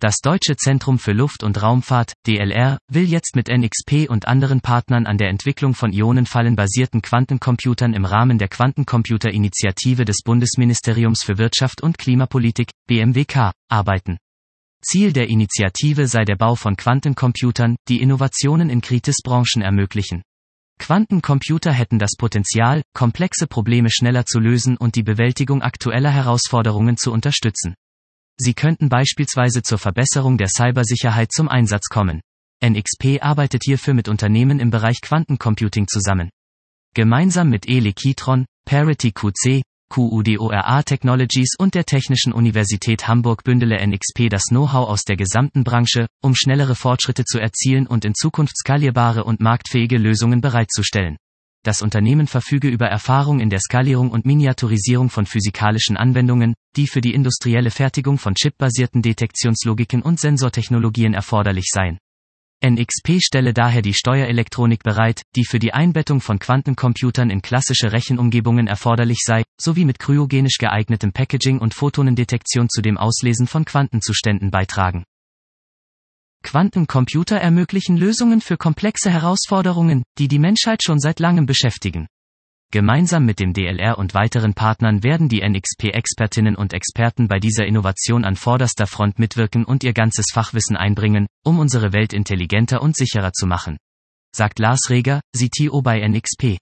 Das Deutsche Zentrum für Luft- und Raumfahrt, DLR, will jetzt mit NXP und anderen Partnern an der Entwicklung von ionenfallenbasierten Quantencomputern im Rahmen der Quantencomputer-Initiative des Bundesministeriums für Wirtschaft und Klimapolitik, BMWK, arbeiten. Ziel der Initiative sei der Bau von Quantencomputern, die Innovationen in Kritisbranchen ermöglichen. Quantencomputer hätten das Potenzial, komplexe Probleme schneller zu lösen und die Bewältigung aktueller Herausforderungen zu unterstützen. Sie könnten beispielsweise zur Verbesserung der Cybersicherheit zum Einsatz kommen. NXP arbeitet hierfür mit Unternehmen im Bereich Quantencomputing zusammen. Gemeinsam mit Elekitron, Parity QC, QUDORA Technologies und der Technischen Universität Hamburg bündele NXP das Know-how aus der gesamten Branche, um schnellere Fortschritte zu erzielen und in Zukunft skalierbare und marktfähige Lösungen bereitzustellen. Das Unternehmen verfüge über Erfahrung in der Skalierung und Miniaturisierung von physikalischen Anwendungen, die für die industrielle Fertigung von chipbasierten Detektionslogiken und Sensortechnologien erforderlich seien. NXP stelle daher die Steuerelektronik bereit, die für die Einbettung von Quantencomputern in klassische Rechenumgebungen erforderlich sei, sowie mit kryogenisch geeignetem Packaging und Photonendetektion zu dem Auslesen von Quantenzuständen beitragen. Quantencomputer ermöglichen Lösungen für komplexe Herausforderungen, die die Menschheit schon seit langem beschäftigen. Gemeinsam mit dem DLR und weiteren Partnern werden die NXP-Expertinnen und Experten bei dieser Innovation an vorderster Front mitwirken und ihr ganzes Fachwissen einbringen, um unsere Welt intelligenter und sicherer zu machen, sagt Lars Reger, CTO bei NXP.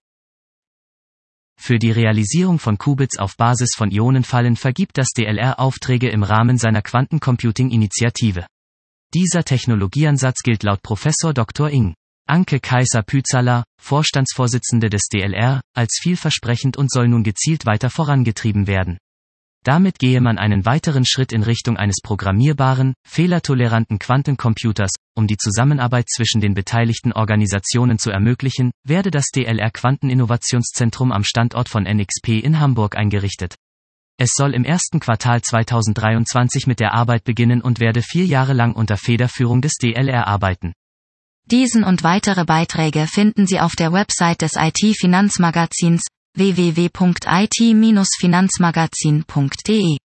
Für die Realisierung von Qubits auf Basis von Ionenfallen vergibt das DLR Aufträge im Rahmen seiner Quantencomputing-Initiative. Dieser Technologieansatz gilt laut Professor Dr. Ing. Anke Kaiser-Pützala, Vorstandsvorsitzende des DLR, als vielversprechend und soll nun gezielt weiter vorangetrieben werden. Damit gehe man einen weiteren Schritt in Richtung eines programmierbaren, fehlertoleranten Quantencomputers. Um die Zusammenarbeit zwischen den beteiligten Organisationen zu ermöglichen, werde das DLR Quanteninnovationszentrum am Standort von NXP in Hamburg eingerichtet. Es soll im ersten Quartal 2023 mit der Arbeit beginnen und werde 4 Jahre lang unter Federführung des DLR arbeiten. Diesen und weitere Beiträge finden Sie auf der Website des IT-Finanzmagazins www.it-finanzmagazin.de.